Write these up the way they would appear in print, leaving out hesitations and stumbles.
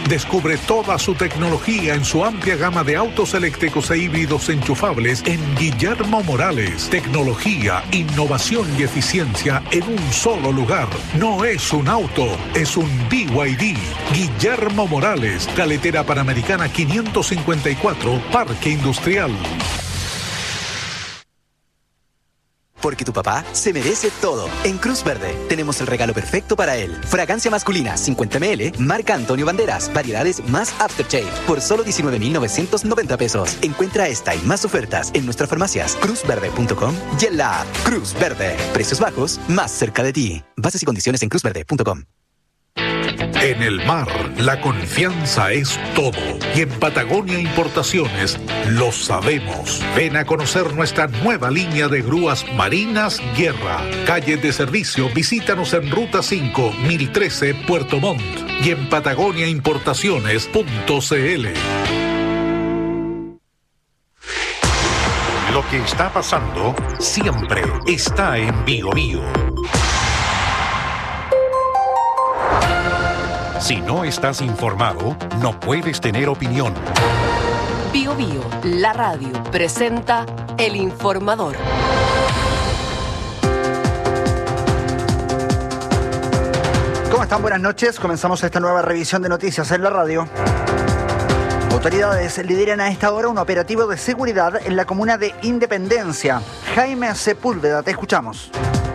Descubre toda su tecnología en su amplia gama de autos eléctricos e híbridos enchufables en Guillermo Morales. Tecnología, innovación y eficiencia en un solo lugar. No es un auto, es un BYD. Guillermo Morales, Carretera Panamericana 554, Parque Industrial. Porque tu papá se merece todo. En Cruz Verde tenemos el regalo perfecto para él. Fragancia masculina 50 ml, marca Antonio Banderas, variedades más Aftershave, por solo 19,990 pesos. Encuentra esta y más ofertas en nuestras farmacias, cruzverde.com y en la app Cruz Verde. Precios bajos, más cerca de ti. Bases y condiciones en cruzverde.com. En el mar, la confianza es todo. Y en Patagonia Importaciones lo sabemos. Ven a conocer nuestra nueva línea de grúas marinas Guerra. Calle de servicio, visítanos en Ruta 5, 1013, Puerto Montt. Y en patagoniaimportaciones.cl. Lo que está pasando siempre está en Bío Bío. Si no estás informado, no puedes tener opinión. Bío Bío, la radio, presenta El Informador. ¿Cómo están? Buenas noches. Comenzamos esta nueva revisión de noticias en la radio. Autoridades lideran a esta hora un operativo de seguridad en la comuna de Independencia. Jaime Sepúlveda, te escuchamos.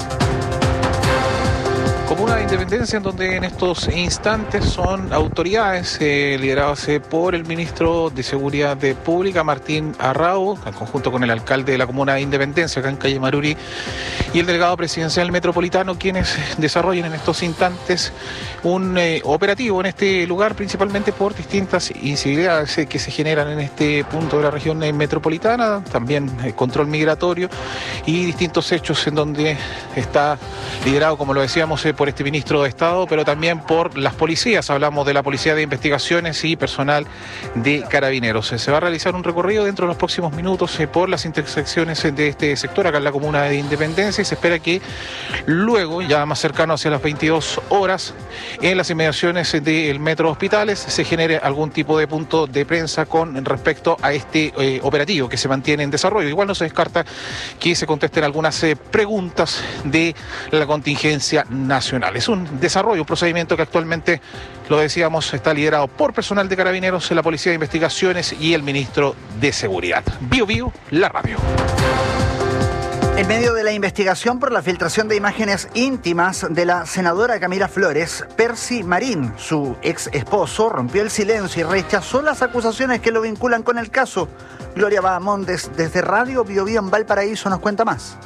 Comuna de Independencia, en donde en estos instantes son autoridades lideradas por el ministro de Seguridad Pública, Martín Arrau, en conjunto con el alcalde de la Comuna de Independencia, acá en calle Maruri, y el delegado presidencial metropolitano, quienes desarrollan en estos instantes un operativo en este lugar, principalmente por distintas incivilidades que se generan en este punto de la región metropolitana, también control migratorio y distintos hechos en donde está liderado, como lo decíamos, por este ministro de Estado, pero también por las policías. Hablamos de la Policía de Investigaciones y personal de Carabineros. Se va a realizar un recorrido dentro de los próximos minutos por las intersecciones de este sector, acá en la Comuna de Independencia, y se espera que luego, ya más cercano hacia las 22 horas, en las inmediaciones del Metro Hospitales, se genere algún tipo de punto de prensa con respecto a este operativo que se mantiene en desarrollo. Igual no se descarta que se contesten algunas preguntas de la contingencia nacional. Es un desarrollo, un procedimiento que actualmente, lo decíamos, está liderado por personal de Carabineros, la Policía de Investigaciones y el ministro de Seguridad. Bío Bío, la radio. En medio de la investigación por la filtración de imágenes íntimas de la senadora Camila Flores, Percy Marín, su ex esposo, rompió el silencio y rechazó las acusaciones que lo vinculan con el caso. Gloria Bahamondes, desde Radio Bío Bío en Valparaíso, nos cuenta más.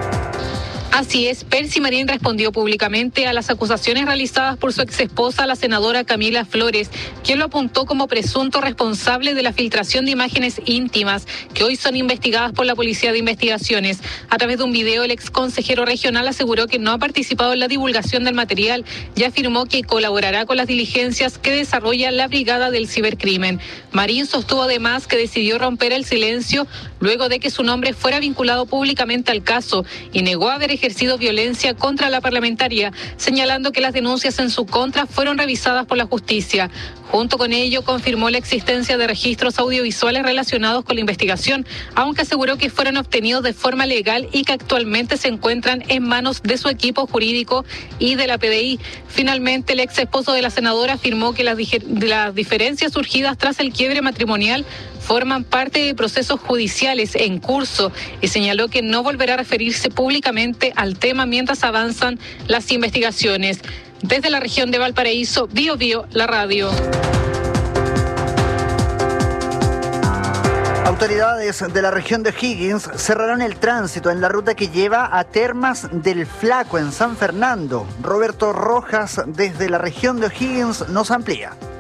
Así es, Percy Marín respondió públicamente a las acusaciones realizadas por su exesposa, la senadora Camila Flores, quien lo apuntó como presunto responsable de la filtración de imágenes íntimas que hoy son investigadas por la Policía de Investigaciones. A través de un video, el ex consejero regional aseguró que no ha participado en la divulgación del material y afirmó que colaborará con las diligencias que desarrolla la Brigada del Cibercrimen. Marín sostuvo además que decidió romper el silencio luego de que su nombre fuera vinculado públicamente al caso y negó haber ejercido violencia contra la parlamentaria, señalando que las denuncias en su contra fueron revisadas por la justicia. Junto con ello, confirmó la existencia de registros audiovisuales relacionados con la investigación, aunque aseguró que fueron obtenidos de forma legal y que actualmente se encuentran en manos de su equipo jurídico y de la PDI. Finalmente, el ex esposo de la senadora afirmó que las diferencias surgidas tras el quiebre matrimonial forman parte de procesos judiciales en curso y señaló que no volverá a referirse públicamente al tema mientras avanzan las investigaciones. Desde la región de Valparaíso, Bío Bío, la radio. Autoridades de la región de O'Higgins cerraron el tránsito en la ruta que lleva a Termas del Flaco en San Fernando. Roberto Rojas, desde la región de O'Higgins, nos amplía.